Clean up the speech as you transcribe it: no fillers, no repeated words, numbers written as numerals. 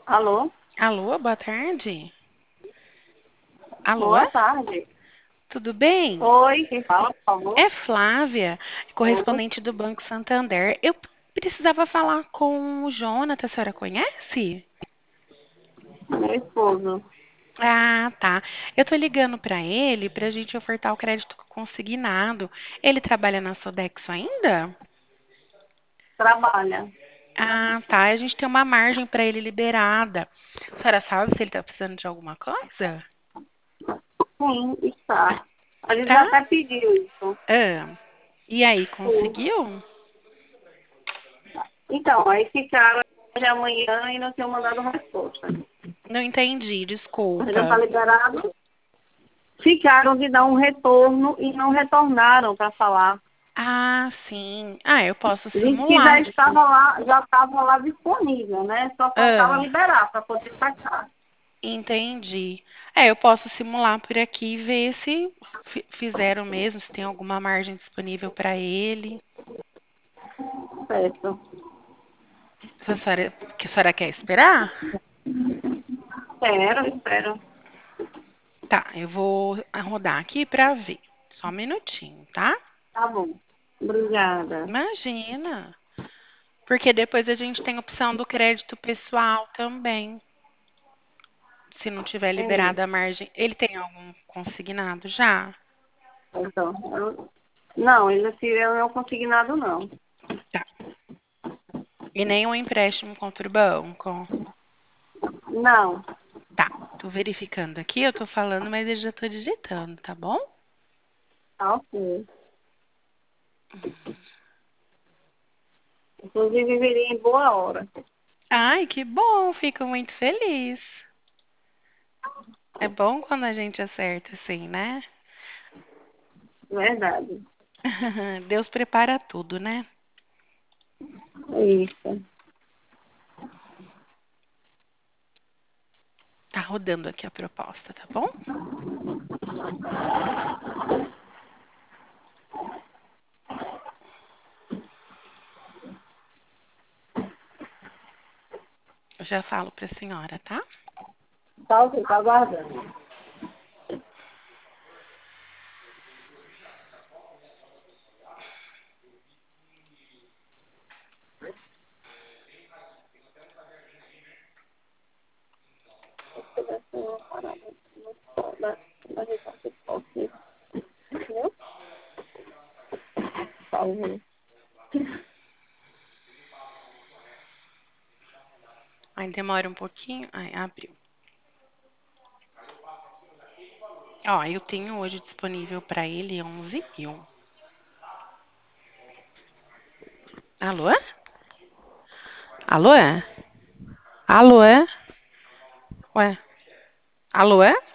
Alô? Alô, boa tarde. Alô, Boa tarde. tudo bem? Oi, quem fala, por favor? É Flávia, Oi, correspondente do Banco Santander. Eu precisava falar com o Jonathan, a senhora conhece? meu esposo. Ah, tá. Eu tô ligando para ele para a gente ofertar o crédito consignado. Ele trabalha na Sodexo ainda? Trabalha. Ah, tá. A gente tem uma margem para ele liberada. A senhora sabe se ele tá precisando de alguma coisa? Sim, está. A gente já Tá? até pediu isso. Ah, e aí, Sim. conseguiu? Então, aí ficaram de amanhã e não tinham mandado resposta. Não entendi, Já está desculpa. liberado. Ficaram de dar um retorno e não retornaram para falar. Ah, sim. Ah, eu posso Disse que simular. já estava lá disponível, né? Só faltava Ah, liberar para poder sacar. entendi. É, eu posso simular por aqui e ver se fizeram mesmo, se tem alguma margem disponível para ele. Certo. Que a senhora quer esperar? Espero. Tá, eu vou rodar aqui para ver. Só um minutinho, tá? Tá bom. Obrigada. Imagina. Porque depois a gente tem a opção do crédito pessoal também. Se não tiver Entendi. liberada a margem. Ele tem algum consignado já? Então, não, ele não é consignado, não. Tá. E nem um empréstimo contra o banco? Não, Tá. Tô verificando aqui, eu tô falando, mas eu já tô digitando, tá bom? tá ok. Inclusive, viria em boa hora. Ai, que bom, fico muito feliz. É bom quando a gente acerta assim, né? Verdade. Deus prepara tudo, né? Isso. Tá rodando aqui a proposta, tá bom? Eu já falo pra senhora, tá? Tá ok, tá aguardando. Entendeu? Talvez. Aí demora um pouquinho. Aí abriu. Ó, eu tenho hoje disponível pra ele 11 mil. Alô? Alô? Alô? Ué? Alô?